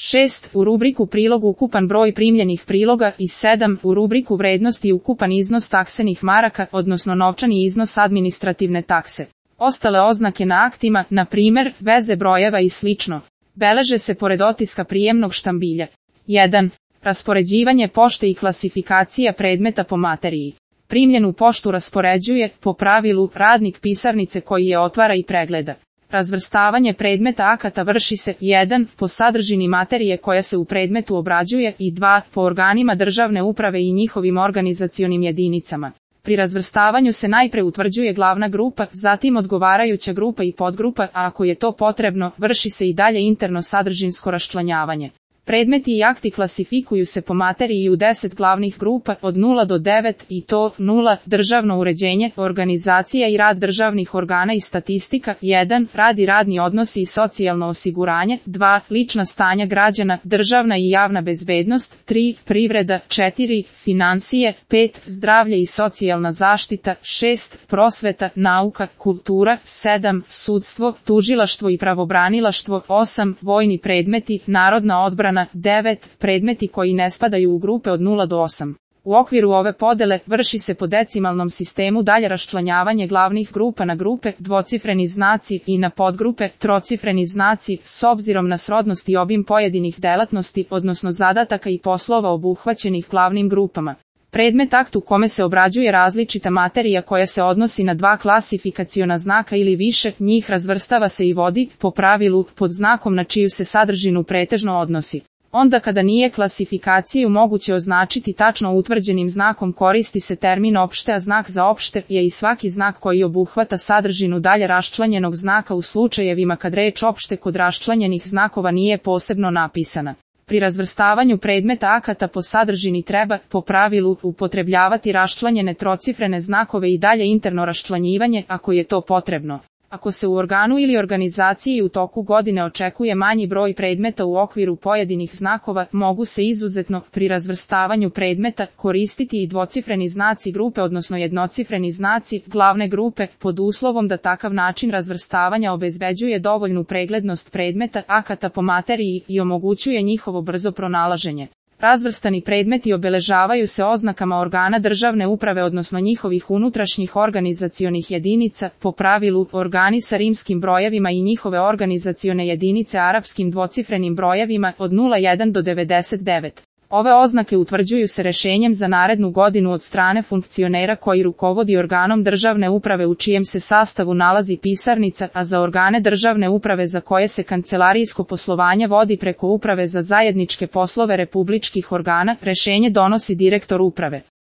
6. U rubriku prilog ukupan broj primljenih priloga i 7. U rubriku vrednosti ukupan iznos taksenih maraka, odnosno novčani iznos administrativne takse. Ostale oznake na aktima, na primjer, veze brojeva i slično, beleže se pored otiska prijemnog štambilja. 1. Raspoređivanje pošte i klasifikacija predmeta po materiji. Primljenu poštu raspoređuje, po pravilu, radnik pisarnice koji je otvara i pregleda. Razvrstavanje predmeta akata vrši se 1. po sadržini materije koja se u predmetu obrađuje i 2. po organima državne uprave i njihovim organizacionim jedinicama. Pri razvrstavanju se najpre utvrđuje glavna grupa, zatim odgovarajuća grupa i podgrupa, a ako je to potrebno, vrši se i dalje interno sadržinsko raščlanjavanje. Predmeti i akti klasifikuju se po materiji u 10 glavnih grupa od 0 do 9 i to 0. Državno uređenje, organizacija i rad državnih organa i statistika, 1. Rad i radni odnosi i socijalno osiguranje, 2. Lična stanja građana, državna i javna bezbednost, 3. Privreda, 4. Financije, 5. Zdravlje i socijalna zaštita, 6. Prosveta, nauka, kultura, 7. Sudstvo, tužilaštvo i pravobranilaštvo, 8. Vojni predmeti, narodna odbrana, 9. Predmeti koji ne spadaju u grupe od 0 do 8. U okviru ove podele vrši se po decimalnom sistemu dalje raščlanjavanje glavnih grupa na grupe, dvocifreni znaci i na podgrupe, trocifreni znaci, s obzirom na srodnost i obim pojedinih delatnosti, odnosno zadataka i poslova obuhvaćenih glavnim grupama. Predmet akt u kome se obrađuje različita materija koja se odnosi na dva klasifikaciona znaka ili više, njih razvrstava se i vodi, po pravilu, pod znakom na čiju se sadržinu pretežno odnosi. Onda kada nije klasifikaciju moguće označiti tačno utvrđenim znakom koristi se termin opšte, a znak za opšte je i svaki znak koji obuhvata sadržinu dalje raščlanjenog znaka u slučajevima kad reč opšte kod raščlanjenih znakova nije posebno napisana. Pri razvrstavanju predmeta akata po sadržini treba, po pravilu, upotrebljavati raščlanjene trocifrene znakove i dalje interno raščlanjivanje ako je to potrebno. Ako se u organu ili organizaciji u toku godine očekuje manji broj predmeta u okviru pojedinih znakova, mogu se izuzetno, pri razvrstavanju predmeta, koristiti i dvocifreni znaci grupe odnosno jednocifreni znaci glavne grupe, pod uslovom da takav način razvrstavanja obezbeđuje dovoljnu preglednost predmeta akata po materiji i omogućuje njihovo brzo pronalaženje. Razvrstani predmeti obeležavaju se oznakama organa državne uprave odnosno njihovih unutrašnjih organizacionih jedinica, po pravilu organi sa rimskim brojevima i njihove organizacione jedinice arapskim dvocifrenim brojevima od 01 do 99. Ove oznake utvrđuju se rešenjem za narednu godinu od strane funkcionera koji rukovodi organom državne uprave u čijem se sastavu nalazi pisarnica, a za organe državne uprave za koje se kancelarijsko poslovanje vodi preko Uprave za zajedničke poslove republičkih organa, rešenje donosi direktor uprave.